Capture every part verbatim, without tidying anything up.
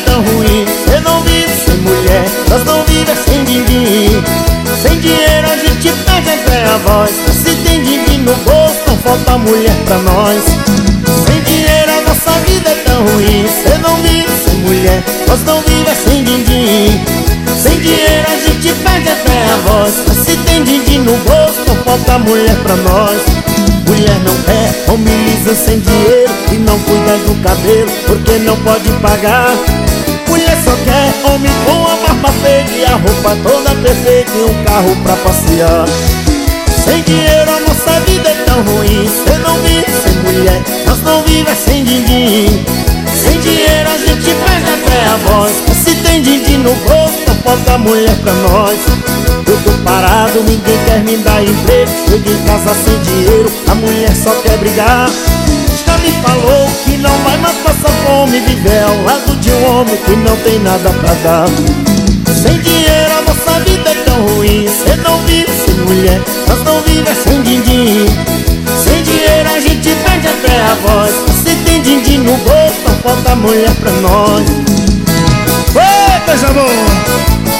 tão ruim. Cê não vive sem mulher, nós não vivemos sem din-din. Sem dinheiro a gente perde até a voz. Se tem din-din no bolso, não falta mulher pra nós. Sem dinheiro a nossa vida é tão ruim. Cê não vive sem mulher, nós não vivemos sem din-din. Sem dinheiro a gente perde até a voz. Se tem din-din no bolso, não falta mulher pra nós. Mulher não é homem liso sem dinheiro e não cuida do cabelo porque não pode pagar. Mulher só quer homem com a barba feita e a roupa toda perfeita e um carro pra passear. Sem dinheiro a nossa vida é tão ruim. Cê não vive sem mulher, nós não vivemos sem din-din. Sem dinheiro a gente perde até a voz. Se tem din-din no bolso, não falta mulher pra nós. Eu tô parado, ninguém quer me dar emprego. Cheguei em casa sem dinheiro, a mulher só quer brigar. Já me falou que não vai mais passar fome, viver ao lado de um homem que não tem nada pra dar. Sem dinheiro a nossa vida é tão ruim. Cê não vive sem mulher, nós não vivemos sem din-din. Sem dinheiro a gente perde até a voz. Se tem din-din no bolso, não falta mulher pra nós. Ô, coisa boa!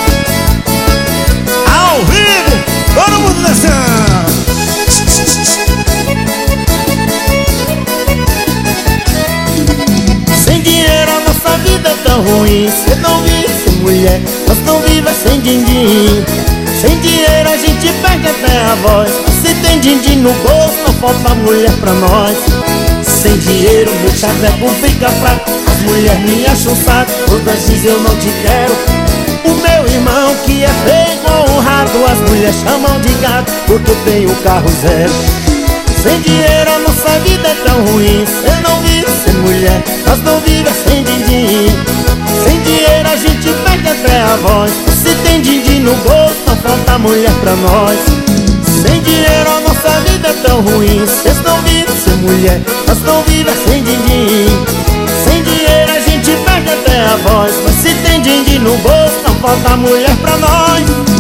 Ao vivo, todo mundo dançando. Sem dinheiro a nossa vida é tão ruim. Cê não vive sem mulher, nós não vivemos sem din-din. Sem dinheiro a gente perde até a voz. Se tem din-din no bolso, não falta mulher pra nós. Sem dinheiro meu chaveco fica fraco. As mulheres me acham saco, todas dizem eu não te quero. O meu irmão que é feio honrado, as mulheres chamam de gato porque tem o carro zero. Sem dinheiro a nossa vida é tão ruim. Cê não vive sem mulher, nós não vivemos sem din-din. Sem dinheiro a gente perde até a voz. Se tem din-din no bolso, não falta mulher pra nós. Sem dinheiro a nossa vida é tão ruim. Cês não vivem sem mulher, nós não vivemos sem din-din. Sem dinheiro a gente perde até a voz. Mas se tem din-din no bolso, não falta mulher pra nós.